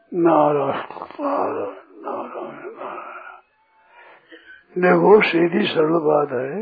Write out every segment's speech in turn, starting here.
नारायण नारायण नारायण नारायण। देखो सीधी सरल बात है,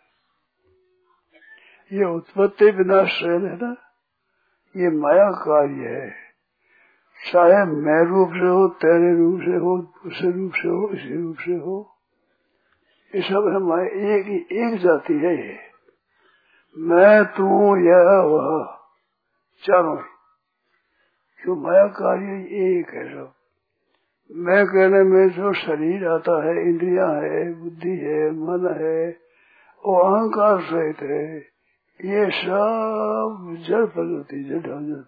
ये उत्पत्ति विनाश है ना, ये माया कार्य है। चाहे मैं रूप से हो, तेरे रूप से हो, उसी रूप से हो, इसी रूप से हो, ये सब है माया। एक जाति है ये। मैं, तू, यह, वह, चारों जो माया कार्य एक है सब। मैं कहने में जो शरीर आता है, इंद्रियां है, बुद्धि है, मन है, वो अहंकार सहित है। ये सब जड़ प्रकृति, जड़।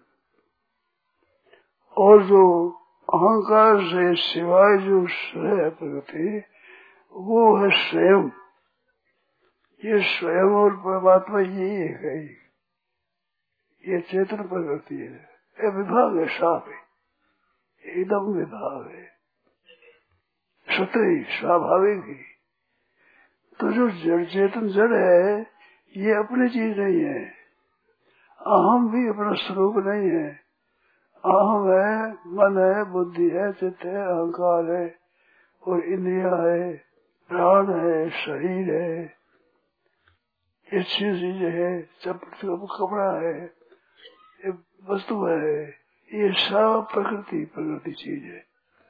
और जो अहंकार से सिवाय जो है प्रकृति, वो है स्वयं। ये स्वयं और परमात्मा ये एक है। ये चेतन प्रकृति है। ये विभाग है, साफ है, एकदम विभाग है, स्वतः ही, स्वाभाविक ही। तो जो जड़ चेतन जड़ है, ये अपनी चीज नहीं है। अहम भी अपना स्वरूप नहीं है। अहम है, मन है, बुद्धि है, चित्त है, अहंकार है, और इंद्रिया है, प्राण है, शरीर है, ये चीज है, कपड़ा है, ये वस्तु है, ये सब प्रकृति चीज है।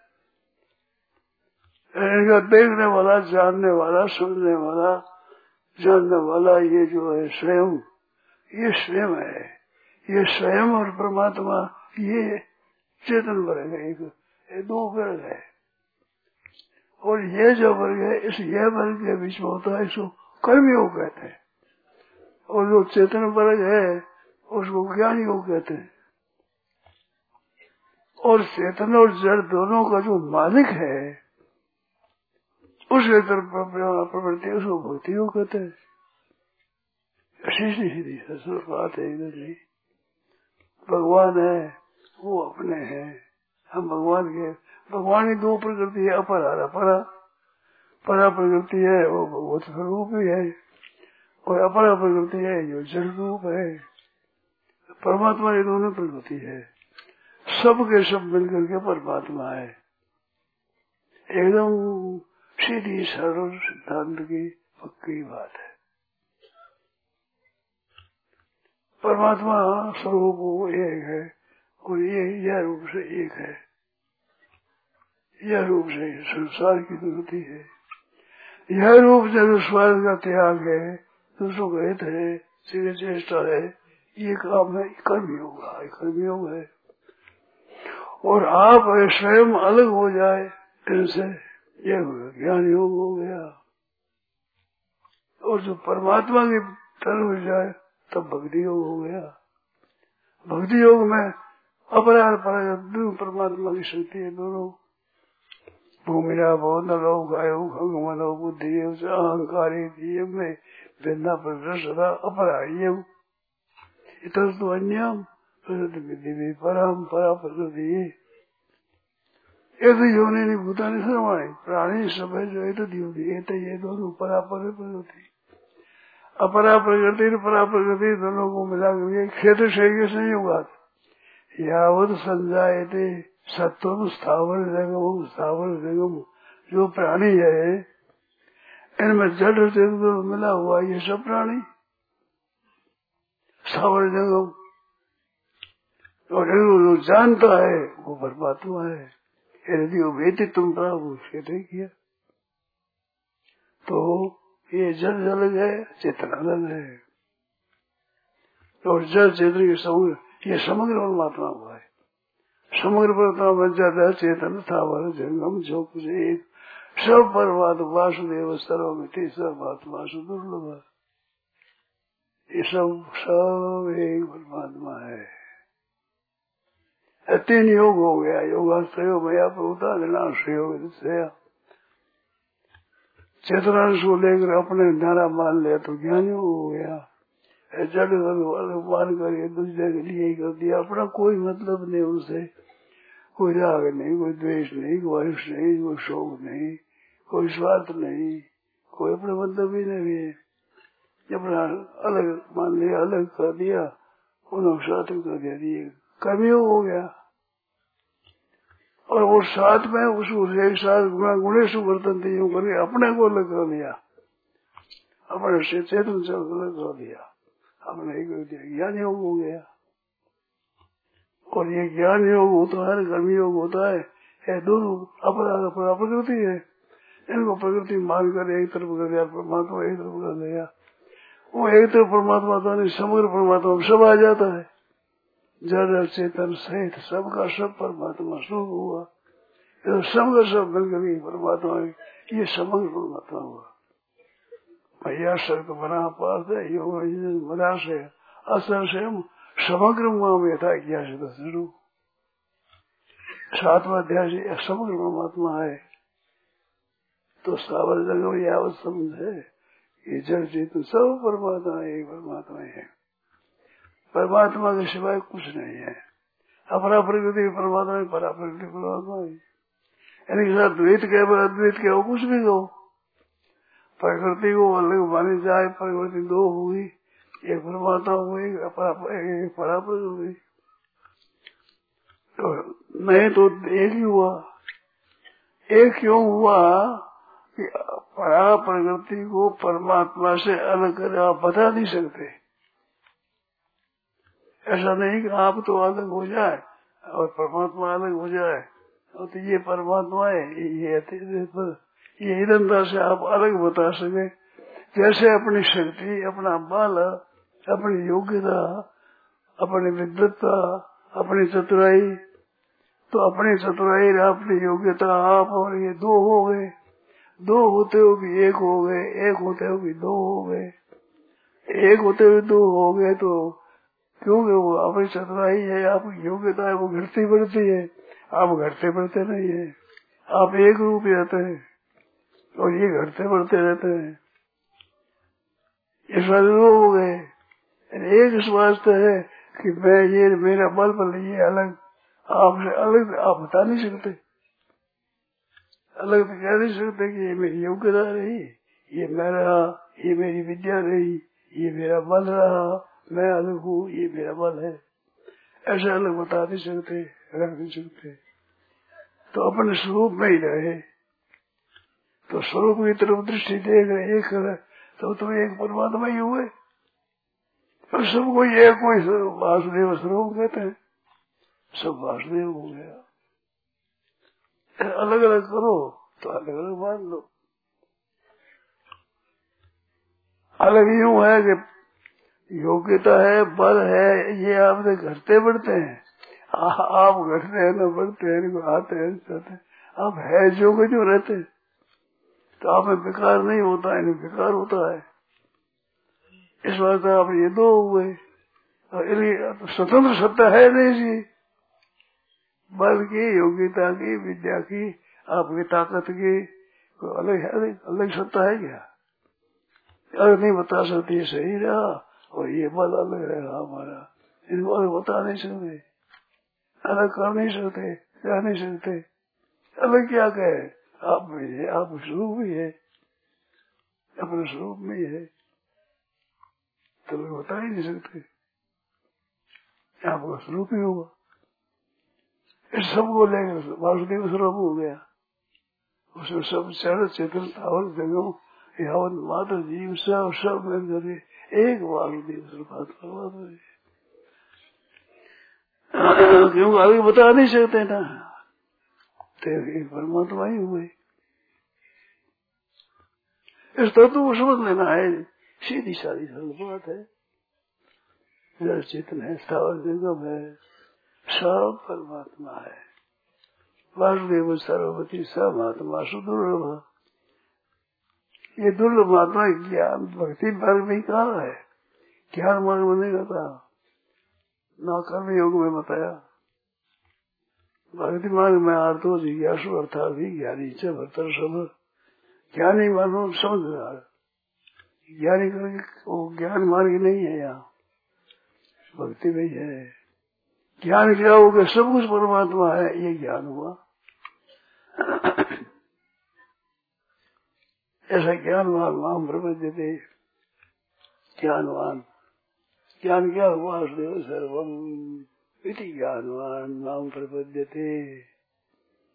इनका देखने वाला, जानने वाला, सुनने वाला, जानने वाला, ये जो है स्वयं, ये स्वयं है। ये स्वयं और परमात्मा, ये चेतन वर्ग है। ये दो वर्ग है, और ये जो वर्ग है, इस ये वर्ग के बीच में होता है, इसको कर्मयोग कहते हैं। और जो चेतन वर्ग है, उसको ज्ञान योग कहते हैं। और चेतन और जड़ दोनों का जो मालिक है, उस प्रवृत्ति, उसको भक्ति योग कहते हैं। सीधी बात है इधर नहीं। भगवान है, वो अपने हैं, हम भगवान के। भगवान की दो प्रकृति है, अपरा अपरा। परा प्रकृति है, वो भगवत स्वरूप ही है, और अपरा प्रकृति है, जो जड़ रूप है। परमात्मा ये दोनों प्रकृति है, सब के सब मिलकर के परमात्मा है। एकदम सीधी सरल सिद्धांत की पक्की बात है। परमात्मा स्वरूप वो एक है, और ये यह रूप से एक है। यह रूप से संसार की प्रकृति है। यह रूप जब स्वर्ग का त्याग है, दूसरों का हित है, सीधे चेष्टा है, ये काम है, कर्मयोग है। और आप स्वयं अलग हो जाए इनसे, ये ज्ञान योग हो गया। और जो परमात्मा की तरफ जाए, तब भक्ति योग हो गया। भक्ति योग में अपराध परमात्मा की शक्ति है दोनों। भूमिना भो नलो गायो खंगमनो बुद्धि अहंकारी में भिन्ना प्रदर्शना अपराह्य इतस्तु अन्यम प्रकृति विधि परम्परा प्रकृति। एक योनि नहीं भूतानि सर्वाणि प्राणी सब है जो एक ये दोनों परापर प्रकृति। अपरा प्रकृति परा प्रकृति दोनों को मिला करके क्षेत्र शरीर के संयोग यावत संजायते सत्वम स्थावर जगम जो प्राणी है, इनमें जड़ से मिला हुआ ये सब प्राणी स्थावर जगम। और जो जानता है वो परमात्मा है। यदि वो वेदी तुम प्रभु उसके किया, तो ये जड़ अलग है, चेतन अलग है। और जड़ चेतन के समग्र, ये समग्र परमात्मा हुआ है। समग्र परमात्मा बन जाता है चेतन स्थावर जंगम जो कुछ एक सब परमात्मा वासुदेव सर्वमिति सर्वात्मा सुदुर्लभ। ये सब एक परमात्मा है। तीन योग हो गया, योगाश्रय मया प्रभुता विनाश्रय चेतनांश को लेकर अपने नारा मान लिया तो ज्ञान योग हो गया। जड़ मान कर दूसरे के लिए कर दिया, अपना कोई मतलब नहीं उनसे, कोई राग नहीं, कोई द्वेष नहीं, कोई हर्ष नहीं, कोई शोक नहीं, कोई स्वार्थ नहीं, कोई अपना मतलब ही नहीं है। अपना अलग मान लिया, अलग कर दिया, उन्होंने स्वार्थ कर दिया, कर्मयोग हो गया। और वो साथ में उसको एक साथ गुणेश वर्तन थे यूं करके अपने को अलग कर लिया, अपने से चेतन से अलग कर दिया, अपने एक ज्ञान योग हो गया। और ये ज्ञान योग होता है, कर्म योग होता है, ये दोनों अपना प्रकृति है। इनको प्रकृति मानकर एक तरफ कर दिया, परमात्मा एक तरफ कर दिया। वो एक तरफ परमात्मा था नहीं, समग्र परमात्मा सब आ जाता है। जड़ चेतन सहित सबका सब परमात्मा स्वरूप हुआ। तो समग्र सब मिलकर ही परमात्मा, ये समग्र परमात्मा हुआ। भैया शब्द बना पास है, योग बना से असर से हम समग्र में था क्या शुरू सातवां अध्याय से समग्र परमात्मा है। तो सावर जगह यावत समझ है, ये जड़ चेतन सब परमात्मा एक परमात्मा है। परमात्मा के सिवाय कुछ नहीं है। अपरा प्रकृति परमात्मा है, परा प्रकृति परमात्मा है। यानी साथ द्वैत कहो अद्वैत कहो कुछ भी कहो, प्रकृति को अलग मानी जाए, प्रकृति दो हुई, एक परमात्मा हुई, परा प्रकृति तो नहीं तो एक ही हुआ। एक क्यों हुआ कि परा प्रकृति को परमात्मा से अलग कर आप बता नहीं सकते। ऐसा नहीं कि आप तो अलग हो जाए और परमात्मा अलग हो जाए, तो ये परमात्मा है, ये निरंतर से आप अलग बता सके। जैसे अपनी शक्ति, अपना बल, अपनी योग्यता, अपनी विद्वत्ता, अपनी चतुराई, तो अपनी चतुराई अपनी योग्यता आप और ये दो हो गए, दो होते हुए भी एक हो गए, एक होते हुए भी दो हो गए, एक होते हुए दो हो गए। तो क्योंकि वो अपनी चतुराई है, आपकी योग्यता है, वो घटती बढ़ती है, आप घटते बढ़ते नहीं है, आप एक रूप रहते हैं और ये घटते बढ़ते रहते हैं। इस बात दो हो गए। एक इस वास्ते है कि मैं ये मेरा बल बल ये अलग, आपसे अलग आप बता नहीं सकते, अलग तो कह नहीं सकते कि ये मेरी योग्यता रही, ये मेरा, ये मेरी विद्या रही, ये मेरा बल रहा, मैं अलग हूँ, ये मेरा बल है। ऐसे अलग बता नहीं सकते, रख नहीं सकते। तो अपने स्वरूप में ही रहे, तो स्वरूप की तरफ दृष्टि देख रहे एक तो एक परमात्मा ही हुए। और सबको ये कोई वासुदेव स्वरूप कहते हैं, सब वासुदेव हो गया। अलग अलग करो तो अलग अलग मान लो। अलग यूं है कि योग्यता है, बल है, ये आपसे घटते बढ़ते हैं, आप घटते हैं न बढ़ते हैं, आते हैं जाते हैं, आप है जो के जो रहते हैं, तो आप में विकार नहीं होता है, इन्हें विकार होता है। इस बात आप ये दो हुए, स्वतंत्र सत्ता है नहीं जी, बल की, योग्यता की, विद्या की, आपकी ताकत की कोई अलग है, अलग सत्ता है क्या? अलग नहीं बता सकती, सही रहा और ये बल अलग रहा हमारा, इनको अलग बता नहीं सकते, अलग कर नहीं सकते, कह नहीं सकते। अलग क्या कहे, आप में है, आप स्वरूप ही है, अपने स्वरूप में ही है, तो लोग बता ही नहीं सकते, आपका स्वरूप ही होगा। इस सबको लेकर वासुदेव स्वरूप हो गया, उसमें सब चर चेतन तावल जगम यावत मात्र जीव सब मिलकर एक वासुदेव स्वरूप, क्योंकि आगे बता नहीं सकते ना, तो एक परमात्मा ही हुए। इस तत्व को समझ लेना है, सीधी सारी सरल बात है। जड़ चेतन है, स्थावर जगम है, सब परमात्मा है। वासुदेव सर्वपति सब महात्मा सुदुर्लभ, ये दुर्लभ महात्मा ज्ञान भक्ति मार्ग में कहा है, ज्ञान मार्ग में नहीं कहता, ना कर्म योग में बताया। भक्ति मार्ग में आर्तो जिज्ञासु अर्थात ही ज्ञानी च भक्तर सब, ज्ञानी मानो समझदार, ज्ञानी करके वो ज्ञान मार्ग नहीं है, यहाँ भक्ति में है। ज्ञान क्या हो गया, सब कुछ परमात्मा है, ये ज्ञान हुआ। ऐसा ज्ञानवान माम प्रपद्यते, ज्ञानवान, ज्ञान क्या हुआ, सर्वम इति ज्ञानवान माम प्रपद्यते,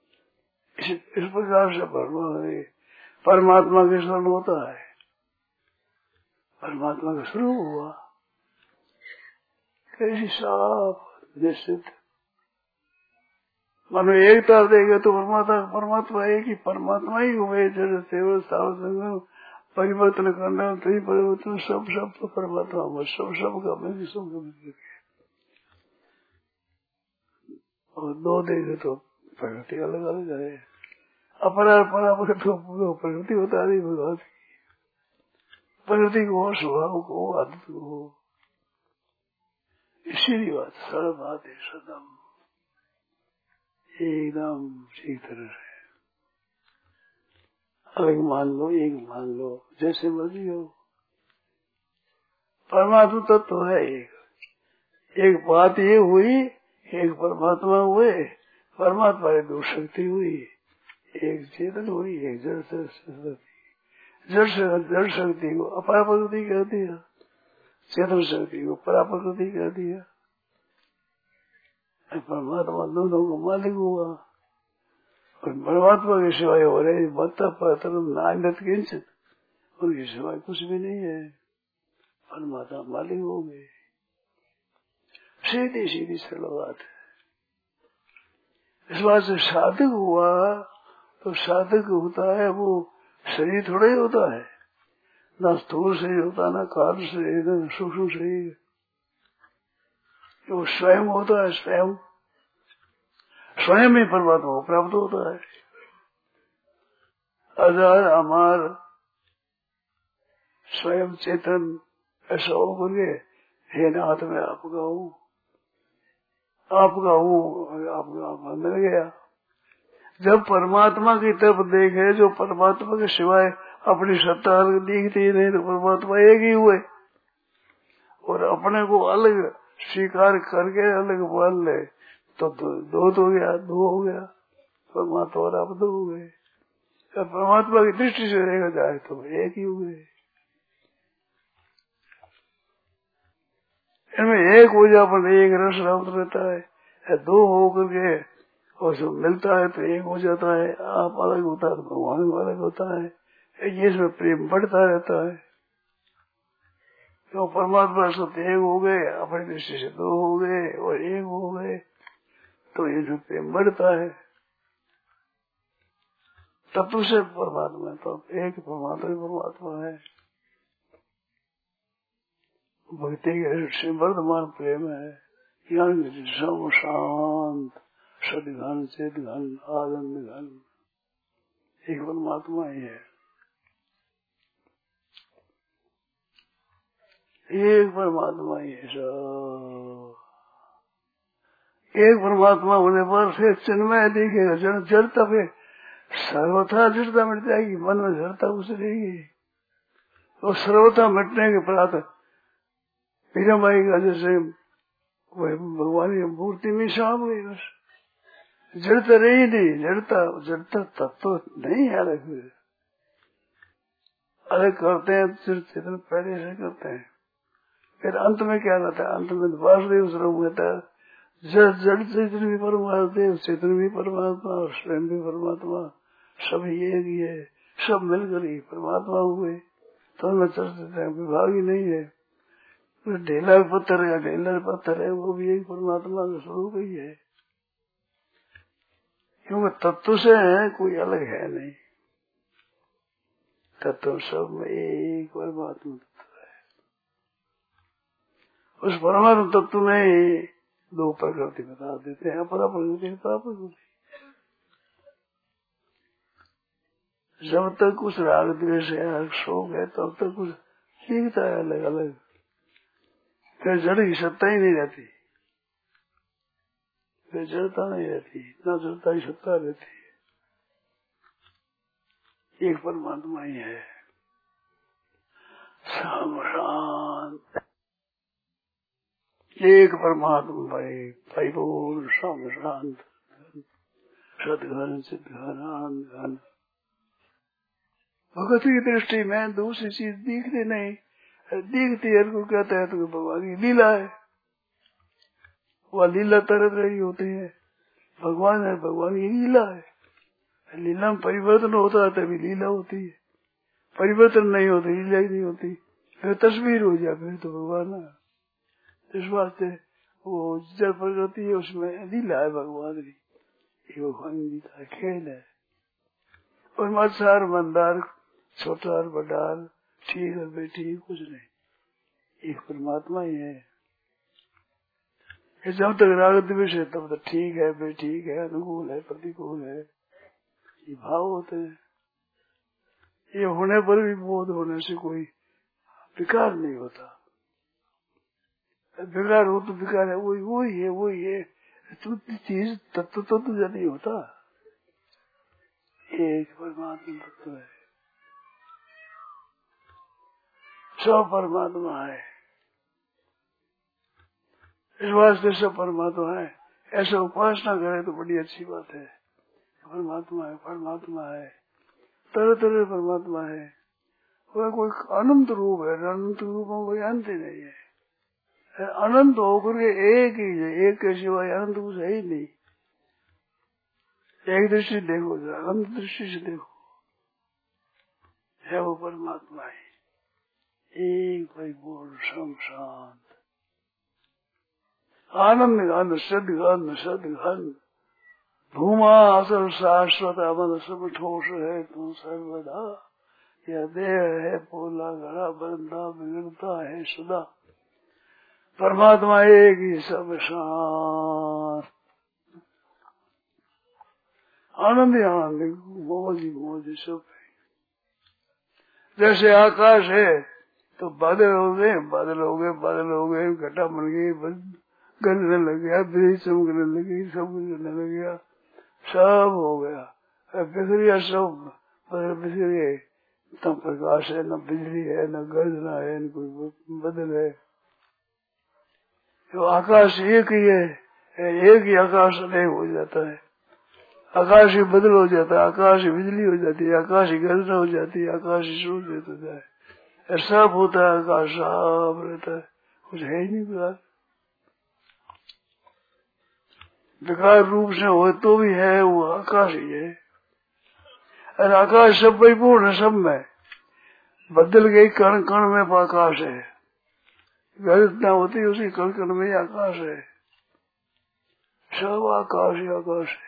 इस प्रकार से परमात्मा के स्मरण होता है, परमात्मा का स्वरूप हुआ कैसी साफ निश्चित। मानो एक तरफ देखे तो परमात्मा एक ही परमात्मा ही हुए, जैसे परिवर्तन करना तो ही परिवर्तन, सब तो परमात्मा हुआ, सब का मैं सब। और दो देखे तो प्रकृति अलग अलग है, अपरा परापर तो प्रकृति होता नहीं, भगवान प्रकृति को, स्वभाव को, आदत को, इसीलिए बात सरल बात है, सदम एकदम ठीक तरह से अलग मान लो, एक मान लो, जैसे मर्जी हो। परमात्मा तत्व तो है एक बात ये हुई, एक परमात्मा हुए, परमात्मा की दो शक्ति हुई, एक चेतन हुई, एक जड़ शक्ति। जड़ शक्ति को अपार प्रकृति कह दिया, चेतन शक्ति को परा प्रकृति कह दिया। परमात्मा दोनों को मालिक हुआ, और परमात्मा के सिवाय हो रहे मत परतरम नान्यत किंचित, उनके सिवाय कुछ भी नहीं है, परमात्मा मालिक हो गए। सीधी सीधी सरल बात है। इस बात से साधक हुआ तो साधक होता है वो शरीर थोड़ा ही होता है, ना स्थूल शरीर होता, ना कारण शरीर, ना सूक्ष्म शरीर, वो स्वयं होता है, स्वयं ही परमात्मा को प्राप्त होता है। अजर अमर स्वयं चेतन ऐसा होकर के हे नाथ में आपका हूँ, आपका मिल गया। जब परमात्मा की तरफ देखे, जो परमात्मा के सिवाय अपनी सत्ता दिखती नहीं, तो परमात्मा एक ही हुए, और अपने को अलग स्वीकार करके अलग मान ले तो दो हो गया, परमात्मा और आप दो हो गए। जब परमात्मा की दृष्टि से देखा जाए तो एक ही हुए। इनमें एक ऊर्जा पर एक रस रहता है, दो होकर के और जो मिलता है तो एक हो जाता है, आप अलग होता है तो भगवान अलग होता है, इसमें प्रेम बढ़ता रहता है। तो परमात्मा सब एक हो गए, अपनी दृष्टि से दो हो गए और एक हो गए, तो ये जो प्रेम बढ़ता है तत्व से परमात्मा है, तो एक परमात्मा है। भक्ति के वर्धमान प्रेम है, ज्ञान सम शांत सदघन चेतघन आनंद घन, एक परमात्मा ही है, एक परमात्मा ही है। एक परमात्मा होने पर फिर चिन्मय दिखेगा, जड़ता फिर सर्वथा जड़ता मिट जाएगी, मन में जड़ता उस रहेगी, तो सर्वथा मिटने के प्रात मीरा का जैसे भगवान की मूर्ति में शाम गई, बस जड़ता रही नहीं, जड़ता तत्व नहीं है, अलग करते हैं, चेतन पहले से करते हैं, फिर अंत में क्या रहता है, अंत में वासुदेव स्वरूप रहता है, जड़ चेतन भी परमात्मा, चेतन भी परमात्मा और स्वयं भी परमात्मा, सब एक ही है, सब मिलकर ही परमात्मा हुए। तो मैं चर्चा विभाग ही नहीं है, ढेला पत्थर है, ढेला पत्थर है, वो भी एक परमात्मा का स्वरूप ही है, क्योंकि तत्व से है, कोई अलग है नहीं, तत्व सब में एक परमात्मा तत्व है। उस परमात्मा तत्व में ही दो प्रकृति बता देते हैं, अपरा प्रकृति परा प्रकृति। जब तक कुछ राग द्वेष है, शोक है, तब तक कुछ दिखता है अलग अलग, फिर जड़ की सत्ता ही नहीं रहती, फिर जड़ता नहीं रहती, इतना जड़ता की सत्ता रहती है, एक परमात्मा ही है, शांत एक परमात्मा भाई परिपूर्ण शांत सदघन चिदघन आनंद घन। भगत की दृष्टि में दूसरी चीज दिखती नहीं, दिखती है को कहते हैं तो भगवान की लीला है, वह लीला तरह रही होती है, भगवान है, भगवान की लीला है, लीला में परिवर्तन होता है तभी लीला होती है, परिवर्तन नहीं होता लीला ही नहीं होती, फिर तस्वीर हो जाए फिर तो भगवान है। इस वास्ते वो जड़ प्रकृति है उसमें लीला है भगवान की, ये भगवान जी का खेल है। और मत्सार मंदार छोटा और बड़ा ठीक और बेठी कुछ नहीं, एक परमात्मा ही है। जब तक राग द्वेष है तब तक ठीक है बेठीक है, अनुकूल है प्रतिकूल है, ये भाव होते हैं। ये होने पर भी बोध होने से कोई विकार नहीं होता, विकार हो तो विकार है वही है चीज तत्व तो तुझे नहीं होता, एक परमात्मा तत्व है, सब परमात्मा है। इस वास्ते सब परमात्मा है, ऐसा उपासना करे तो बड़ी अच्छी बात है। परमात्मा है, परमात्मा है, तरह तरह परमात्मा है, वह कोई अनंत रूप है, अनंत रूपों कोई अंत ही नहीं है, अनंत होकर के एक ही है, एक के सिवाय अनंत कुछ है ही नहीं। एक दृष्टि देखो, अनंत दृष्टि से देखो, है वो परमात्मा है, एक परिपूर्ण शांत आनंद घन सदघन सदघन भूमा असल शाश्वत अमन सब ठोस है तू सर्वदा, यह देह है पोला घड़ा बंधा बिगड़ता है सदा, परमात्मा एक ही सब शांत आनंद आनंद मौज ही मौज सब है। जैसे आकाश है तो बादल हो गए बादल हो गए बादल हो गए, घटा बन गई, गलने लग गया, बिजली चमकने लगी, सब करने लग गया, सब हो गया, बिखरिया सब बिखरिए, न प्रकाश है न बिजली है न गर्जना है न कोई बदल है। तो आकाश एक ही है, एक ही आकाश अनेक हो जाता है, आकाश ही बदल हो जाता है, आकाश ही बिजली हो जाती है, आकाश ही गर्जना हो जाती है, आकाश ही सूर्य देता है, सब होता है, आकाश साफ रहता है, कुछ है ही नहीं विकार। विकार रूप से हो तो भी है वो आकाश ही है, और आकाश सब परिपूर्ण है, सब में बदल गई कण कण में आकाश है, गर्जना होती है उसी कण कण में आकाश है, सब आकाश ही आकाश है।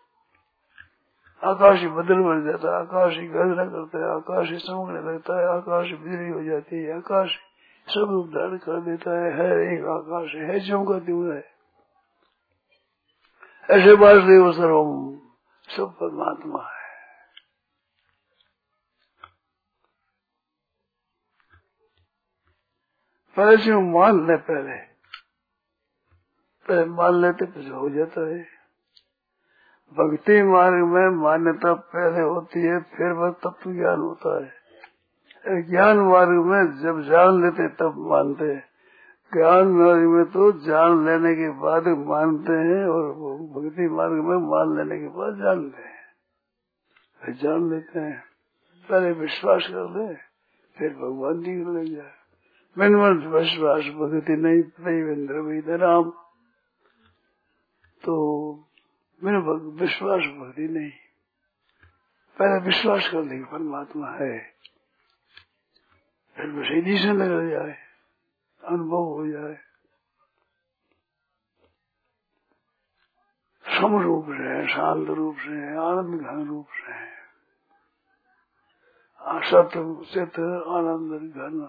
आकाश ही बदल बन जाता है, आकाश ही गर्जना करता है, आकाश ही चमकने लगता है, आकाश ही बिजली हो जाती है, आकाश सब रूप धारण कर देता है एक आकाश है चमकाती हुआ है। ऐसे वासुदेव सर्वम सब परमात्मा है। पहले से मान ले, पहले मान लेते कुछ हो जाता है। भक्ति मार्ग में मान्यता पहले होती है, फिर वह तत्व ज्ञान होता है। ज्ञान मार्ग में जब जान लेते तब मानते हैं, ज्ञान मार्ग में तो जान लेने के बाद मानते हैं, और भक्ति मार्ग में मान लेने के बाद जानते हैं। फिर जान लेते हैं, पहले विश्वास कर ले, फिर भगवान जी को लग जाए। मन विश्वास भक्ति नहीं देवेंद्र राम, तो मेरे विश्वास भक्ति नहीं, पहले विश्वास कर ले परमात्मा है, फिर सीधी से लग जाए, अनुभव हो जाए, सम रूप से है, शांत रूप से है, आनंद घन रूप से है, सत्य चित्त आनंद घन,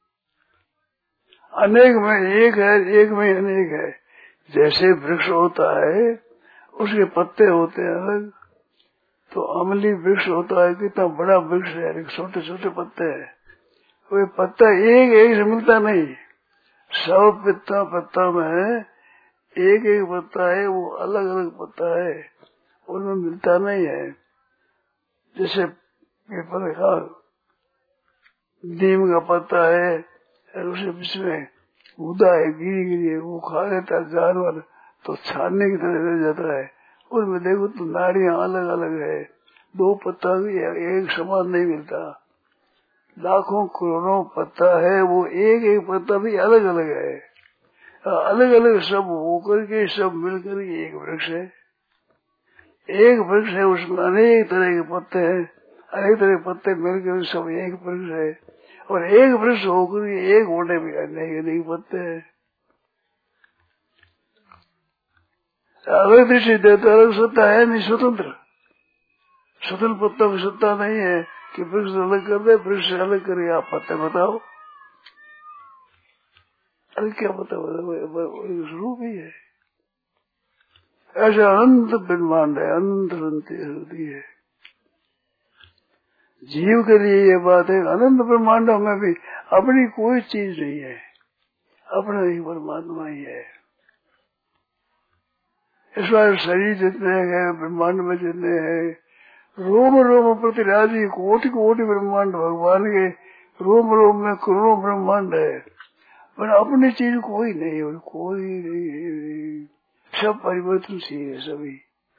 अनेक में एक है, एक में अनेक है। जैसे वृक्ष होता है उसके पत्ते होते हैं अलग, तो अमली वृक्ष होता है, कितना बड़ा वृक्ष है, छोटे छोटे पत्ते हैं, वो पत्ता एक एक से मिलता नहीं, सब पत्ता में एक एक पत्ता है, वो अलग अलग पत्ता है, उनमें मिलता नहीं है। जैसे पीपल का नीम का पत्ता है, उसे बीच में उदा है, गिरी है, वो खा लेता है जानवर, तो छानने की तरह रह जाता है। उनमें देखो तो नाड़ियां अलग अलग है, दो पत्ता भी एक समान नहीं मिलता, लाखों करोड़ों पत्ता है, वो एक एक पत्ता भी अलग अलग है, अलग अलग सब होकर के सब मिलकर के एक वृक्ष है। एक वृक्ष है, उसमें अनेक तरह के पत्ते हैं, अनेक तरह के पत्ते मिलकर सब एक वृक्ष है, और एक वृक्ष होकर एक होने में अनेक पत्ते हैं। अलग दृष्टि देता अलग सत्ता है नहीं, स्वतंत्र पत्तों की सत्ता नहीं है कि वृक्ष अलग कर दे, वृक्ष से अलग करिए आप पत्ते बताओ, अलग क्या पता रूप ही है। ऐसा अनंत ब्रह्मांड है, अनंत होती है। जीव के लिए ये बात है, अनंत ब्रह्मांडों में भी अपनी कोई चीज नहीं है, अपना ही परमात्मा ही है। इस बार शरीर जितने हैं, ब्रह्मांड में जितने हैं, रोम रोम प्रतिराजी कोटि कोटि ब्रह्मांड भगवान के रोम रोम में करोड़ों ब्रह्मांड है, पर अपनी चीज कोई नहीं है, कोई नहीं, सब परिवर्तनशील है सभी।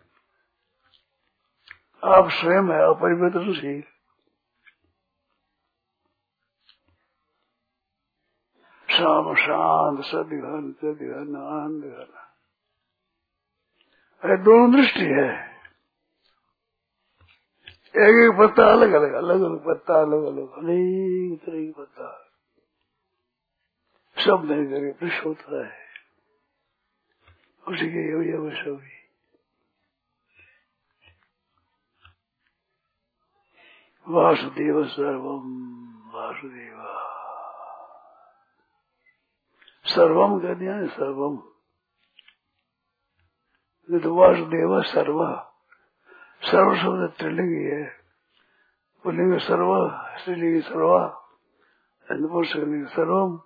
आप स्वयं है अपरिवर्तनशील। शाम शांत सदघन सदघन आनंद घन, अरे दोनों दृष्टि है। एक एक पत्ता अलग अलग, अलग अलग पत्ता, अलग अलग अनेक तरह की पत्ता, सब नई जगह वृक्ष होता है, उसी के अवयव सभी। वासुदेव सर्वम वासुदेव, सर्वम का ध्यान, सर्वम नहीं तो वासुदेव सर्व, सर्व शब्द त्रिलिंगी है, पुल्लिंग सर्व, स्त्रीलिंग सर्वा, पुरुषलिंग सर्वम।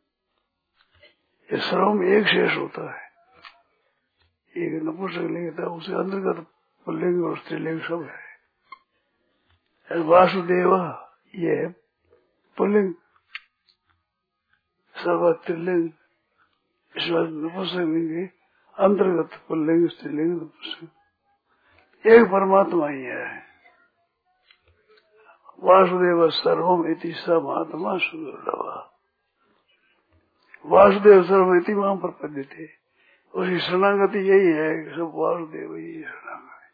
ये सर्वम एक शेष होता है, एक नपुंसकलिंग था, उसे अंतर्गत पुल्लिंग और स्त्रीलिंग सब है। वासुदेव ये पुल्लिंग, सर्व त्रिलिंग, इस बात नपुंसकलिंग अंतर्गत पुल्लिंग स्त्रीलिंग नपुंसक, एक परमात्मा ही है। वासुदेव सर्वम इति स महात्मा सुदुर्लभ, वासुदेव सर्व इति मां प्रपद्यते, उसकी शरणागति यही है कि सब वासुदेव ही शरणागति।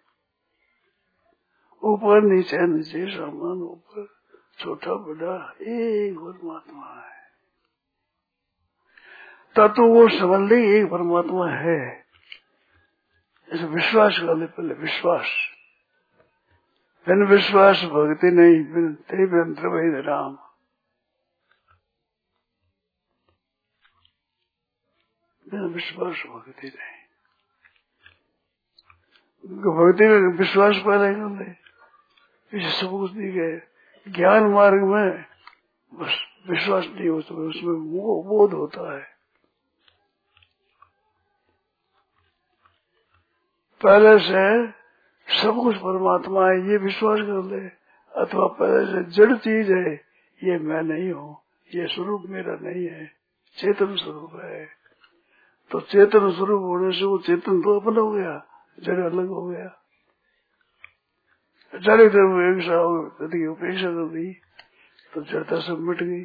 ऊपर नीचे नीचे सामान ऊपर छोटा बड़ा एक परमात्मा है। तत्व वो समझ ले एक परमात्मा है, ऐसे विश्वास कर ले पहले, विश्वास। बिन विश्वास भक्ति नहीं, बिन ते यंत्र वही राम। बिन विश्वास भक्ति नहीं, भक्ति में विश्वास पहले कर ले, इसे सब कुछ नहीं गए। ज्ञान मार्ग में बस विश्वास नहीं होता, उसमें बोध होता है। पहले से सब कुछ परमात्मा है ये विश्वास कर ले, अथवा पहले से जड़ चीज है ये मैं नहीं हूँ, ये स्वरूप मेरा नहीं है, चेतन स्वरूप है। तो चेतन स्वरूप होने से वो चेतन तो अपना हो गया, जड़ अलग हो गया। जड़ इधर एक सा यदि उपेक्षा कर दी तो जड़ता सब मिट गई।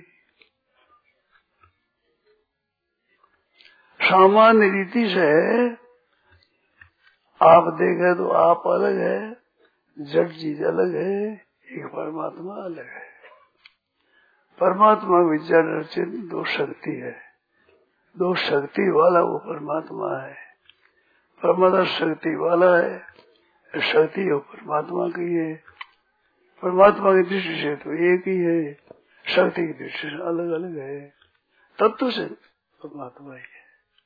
सामान्य रीति से आप देखें तो आप अलग है, जड़ चीज अलग है, एक परमात्मा अलग है। परमात्मा भी जड़ और चेतन दो शक्ति है, दो शक्ति वाला वो परमात्मा है। परमात्मा शक्ति वाला है, शक्ति वो परमात्मा की है। परमात्मा की दृष्टि से तो एक ही है, शक्ति की दृष्टि से अलग अलग है। तत्व से परमात्मा ही है।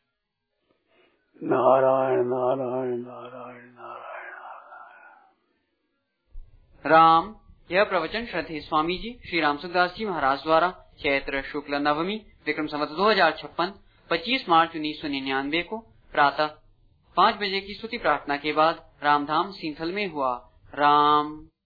नारायण नारायण नारायण नारायण नारायण। राम। यह प्रवचन श्रद्धेय स्वामी जी श्री राम सुखदास जी महाराज द्वारा चैत्र शुक्ल नवमी विक्रम संवत 2056 25 मार्च 1999 को प्रातः 5 बजे की स्तुति प्रार्थना के बाद रामधाम सिंथल में हुआ। राम।